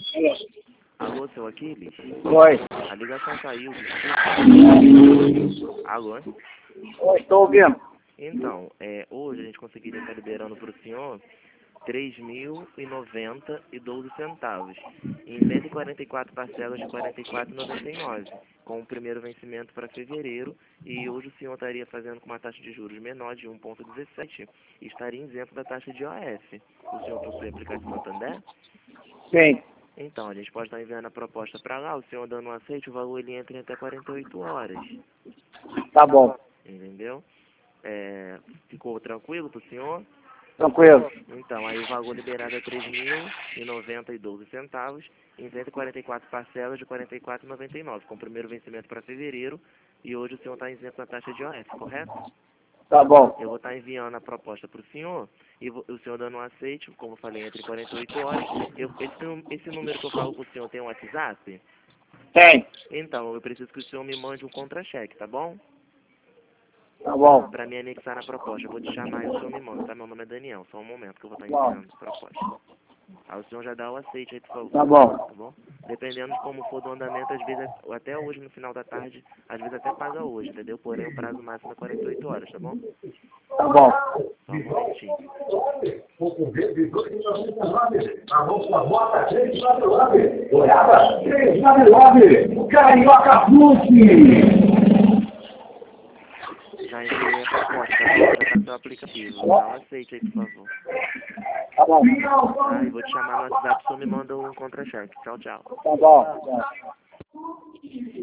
Alô, seu Aquiles? Oi. A ligação caiu, desculpa. Alô? Oi, estou ouvindo. Então, hoje a gente conseguiria estar liberando para o senhor R$ 3.090,12, em 144 parcelas de R$ 44,99, com o primeiro vencimento para fevereiro, e hoje o senhor estaria fazendo com uma taxa de juros menor de 1,17 e estaria isento da taxa de IOF. O senhor possui aplicativo Santander? Sim. Então, a gente pode estar enviando a proposta para lá, o senhor dando um aceite, o valor ele entra em até 48 horas. Tá bom. Entendeu? Ficou tranquilo para o senhor? Tranquilo. Então, aí o valor liberado é R$ 3.090,12, em 144 parcelas de R$ 44,99, com o primeiro vencimento para fevereiro, e hoje o senhor está isento da taxa de IOF, correto? Tá bom. Eu vou estar enviando a proposta para o senhor, e o senhor dando um aceite, como eu falei, entre 48 horas. Esse número que eu falo com o senhor tem um WhatsApp? Tem. Então, eu preciso que o senhor me mande um contra-cheque, tá bom? Tá bom. Para me anexar na proposta. Eu vou te chamar e o senhor me manda, tá? Meu nome é Daniel, só um momento que eu vou estar enviando a proposta. Aí o senhor já dá o aceite aí, por favor. Tá bom. Tá bom? Dependendo de como for do andamento, às vezes, até hoje, no final da tarde, às vezes até paga hoje, entendeu? Porém, o prazo máximo é 48 horas, tá bom? Tá bom. Só um momentinho. Alô, sua bota 399. Goiaba 399. Carioca Fluxo. Já enviei a proposta, tá bom? Já tá no seu aplicativo. Dá um aceite aí, por favor. Tá bom. Tá? E vou te chamar no WhatsApp, o senhor me manda um contra-cheque. Tchau, tchau. Tá bom.